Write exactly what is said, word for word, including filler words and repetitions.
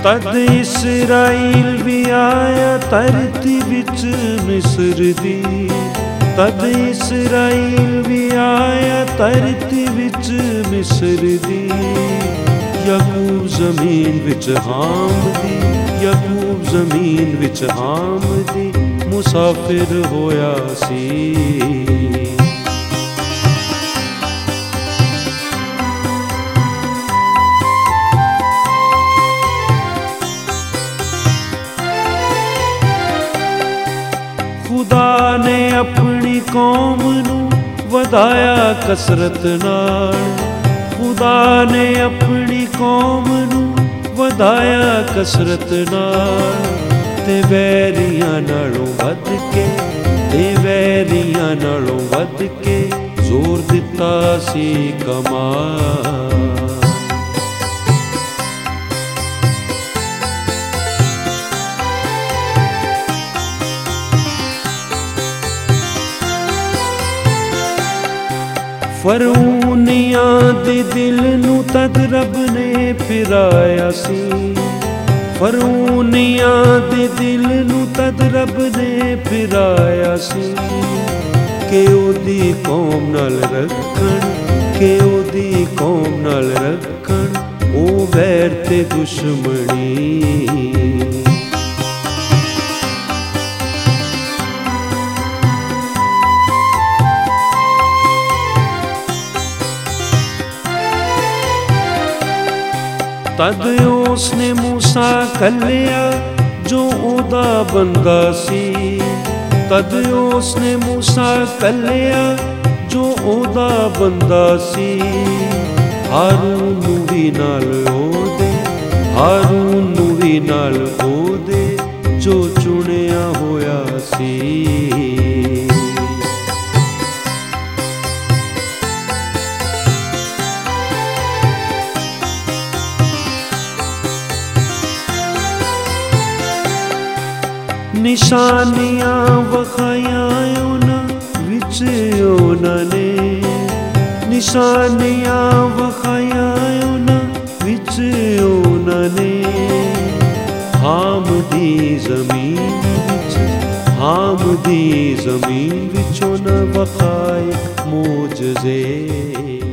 तद इसराइल भी आया धरती विच मिस्र दी। तद इसराइल भी आया धरती विच मिस्र दी। याकूब जमीन विच हाम दी, याकूब जमीन विच हाम दी मुसाफिर होया सी। खुदा ने अपनी कौम नू वधाया कसरत नाल। खुदा ने अपनी कौम नू वधाया कसरत नाल। ते वैरियां नालों वध के, ते वैरियां नालों वध के जोर दिता सी कमाल। फरऊनियां दे दिल नू तद रब ने फिराया सी। फरऊनियां दे दिल नू तद रब ने फिराया सी। के ओदी कौम नाल रखण, के ओदी कौम नाल रखण ओ वैर ते दुश्मनी। तद उसने मूसा कल्लिया जो ओदा बंदा सी। तद उसने मूसा कल्लिया जो ओदा बंदा सी। हारून नू भी नाल ओदे, हारून नू भी नाल ओदे जो चुनिया होया सी। निशानियां वखाया उन्हां विच उन्हां ने। निशानियां वखाया उन्हां विच उन्हां ने। हाम दी जमीन विच, हाम दी जमीन विच उन्हां वखाए मोजज़े।